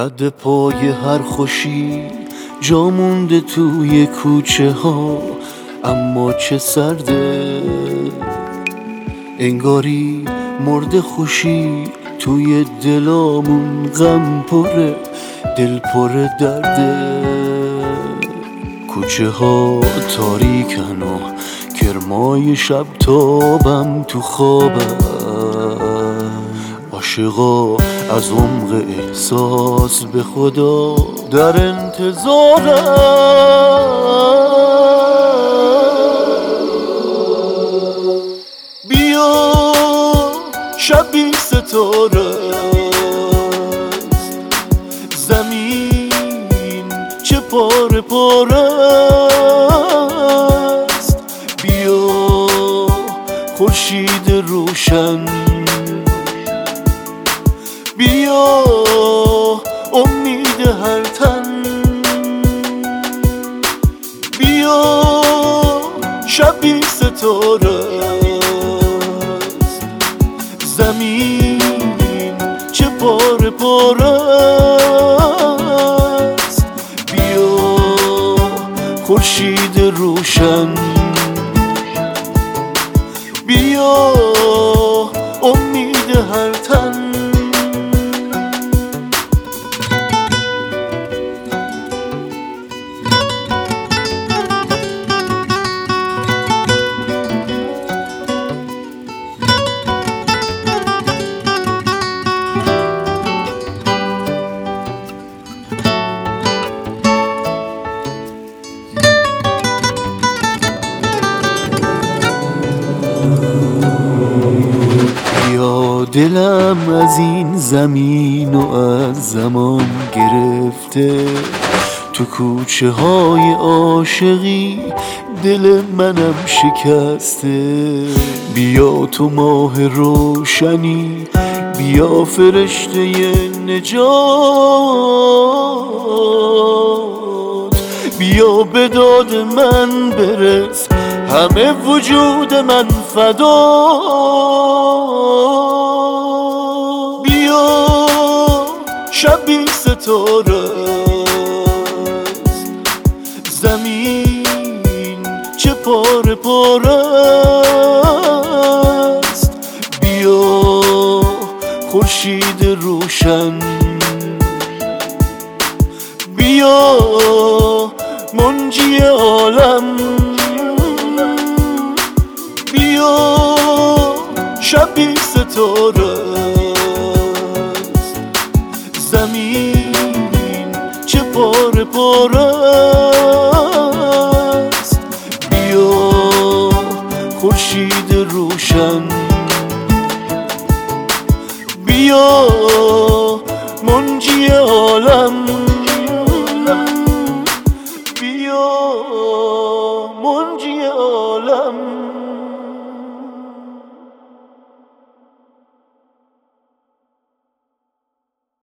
رد پای هر خوشی جا مونده توی کوچه ها، اما چه سرده، انگاری مرده خوشی توی دلامون، غم پره دل پر درده. کوچه ها تاریکن و گرمای شب تابم تو خوابم، عاشقا از عمق احساس به خدا در انتظارم. بیا شبی ستاره است، زمین چه پاره پاره است. بیا خورشید روشن، بیا امید هر تن. بیا شبی ستاره است، زمین چه پاره پاره است. بیا خورشید روشن، بیا امید هر تن. دلم از این زمین و از زمان گرفته، تو کوچه های عاشقی دل منم شکسته. بیا تو ماه روشنی، بیا فرشته نجات، بیا به داد من برس، همه وجود من فدا. بیا شبی ستاره است، زمین چه پاره پاره است. بیا خورشید روشن، بیا منجی عالم. بیا شبی ستاره است، زمین چه پاره پاره است. بیا خورشید روشن، بیا منجی عالم.